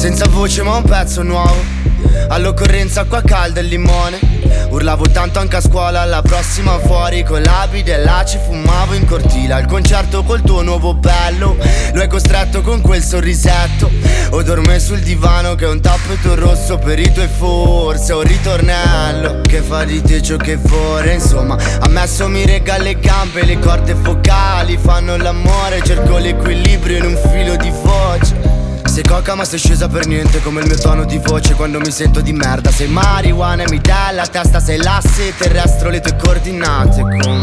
senza voce ma un pezzo nuovo. All'occorrenza acqua calda e limone. Urlavo tanto anche a scuola, alla prossima fuori con l'abide e là ci fumavo in cortile. Al concerto col tuo nuovo bello, lo hai costretto con quel sorrisetto. O dorme sul divano che è un tappeto rosso per i tuoi forse. Un ritornello che fa di te ciò che vuole. Insomma, ammesso mi regala le gambe, le corde vocali fanno l'amore. Cerco l'equilibrio in un filo di voce. Sei coca ma sei scesa per niente come il mio tono di voce quando mi sento di merda. Sei marijuana e mi dà la testa, sei l'asse, terrestro le tue coordinate. Come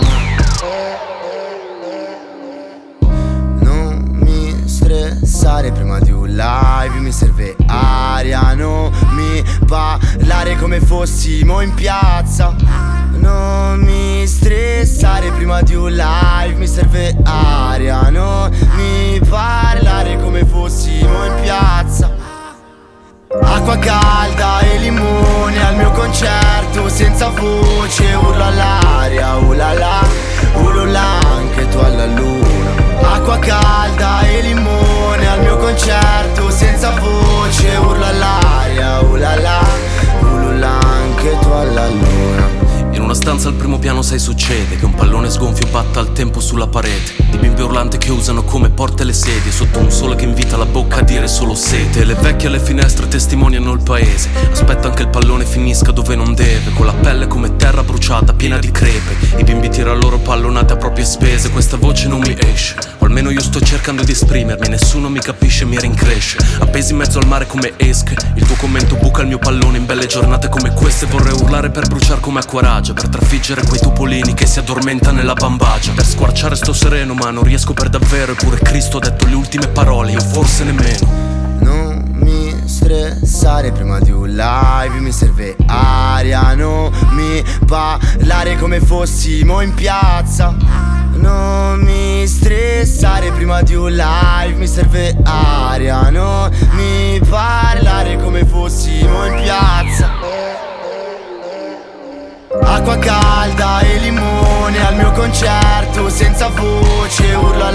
non mi stressare prima di un live, mi serve aria, non mi parlare come fossimo in piazza. Non mi stressare prima di un live, mi serve aria, non mi parlare come fossimo in piazza. Acqua calda e limone al mio concerto, senza voce, urlo all'aria, ulala, ulula anche tu alla luna. Acqua calda e limone al mio concerto, senza voce, urlo all'aria, ulala, ulula anche tu alla luna. In una stanza al primo piano sai succede che un pallone sgonfio batta al tempo sulla parete. Di bimbe urlante che usano come porte le sedie sotto un sole che invita la bocca a dire solo sete. Le vecchie alle finestre testimoniano il paese. Aspetta che il pallone finisca dove non deve, con la pelle come terra bruciata piena di crepe. I bimbi tirano loro pallonate a proprie spese. Questa voce non mi esce, o almeno io sto cercando di esprimermi. Nessuno mi capisce, mi rincresce. Appesi in mezzo al mare come esche. Il tuo commento buca il mio pallone in belle giornate come queste. Vorrei urlare per bruciare come acquarage, per trafiggere quei topolini che si addormenta nella bambagia, per squarciare sto sereno ma non riesco per davvero. Eppure Cristo ha detto le ultime parole, io forse nemmeno. Non mi stressare prima di un live, mi serve aria, non mi parlare come fossimo in piazza. Non mi stressare prima di un live, mi serve aria, non mi parlare come fossimo in piazza. Acqua calda e limone al mio concerto, senza voce, urlo